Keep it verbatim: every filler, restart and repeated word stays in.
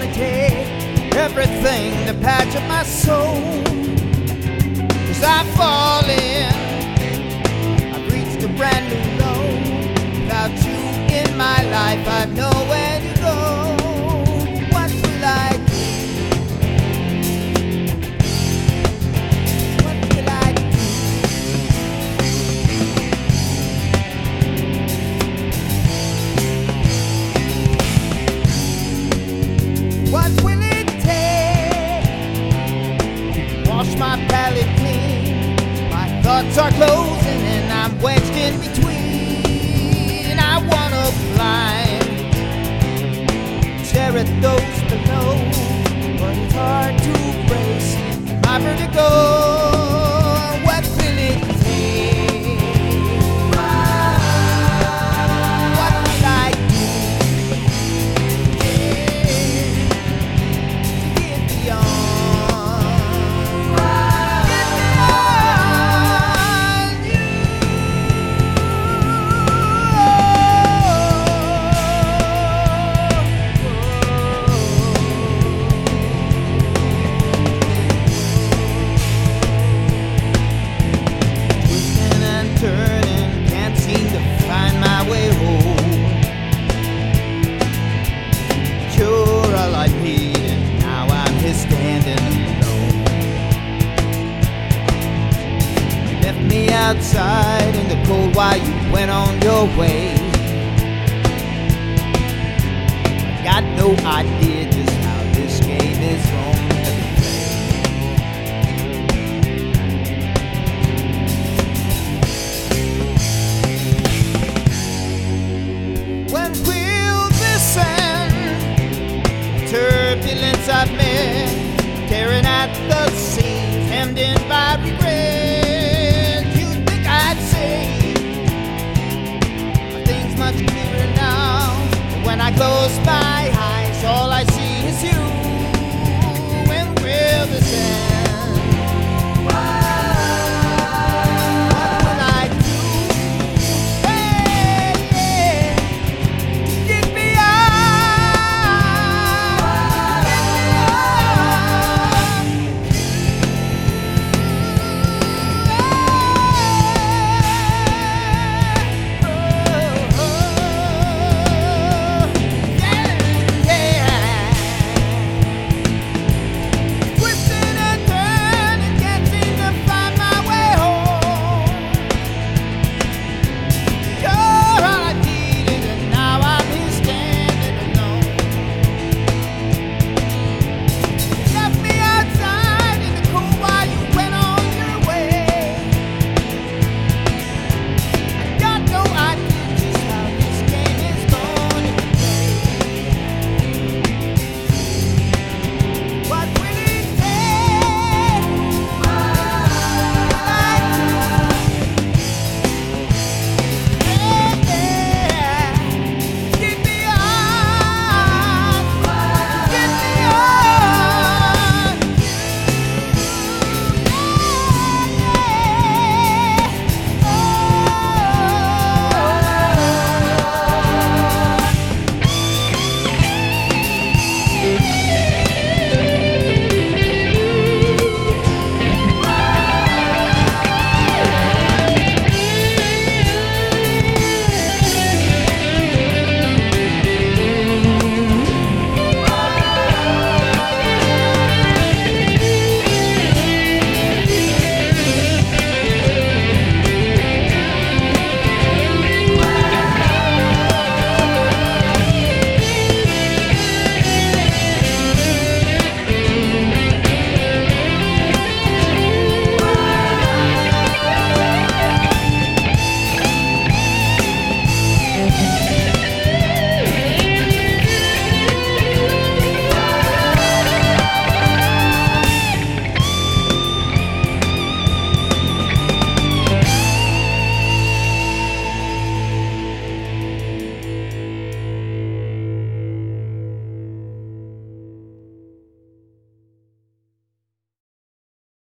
gonna take everything to patch up my soul. Cause I've fallen, I've reached a brand new low. Without you in my life, I've nowhere to go. What will I do? What will I do? What will it take to wash my palate clean? My thoughts are closing and I'm wedged in between. I wanna climb, stare at those below, but it's hard to brace my vertigo. What will it take? What will I do? Get beyond, get beyond you. Twisting and turning, can't seem to find my way home. You're all I need, and now I'm here standing alone. You left me outside in the cold while you went on your way. I got no idea just how this game is going to play. When will this end? Turbulence I've met, tearing at the seams, hemmed in by regret. You'd think I'd say things much clearer now, but when I close my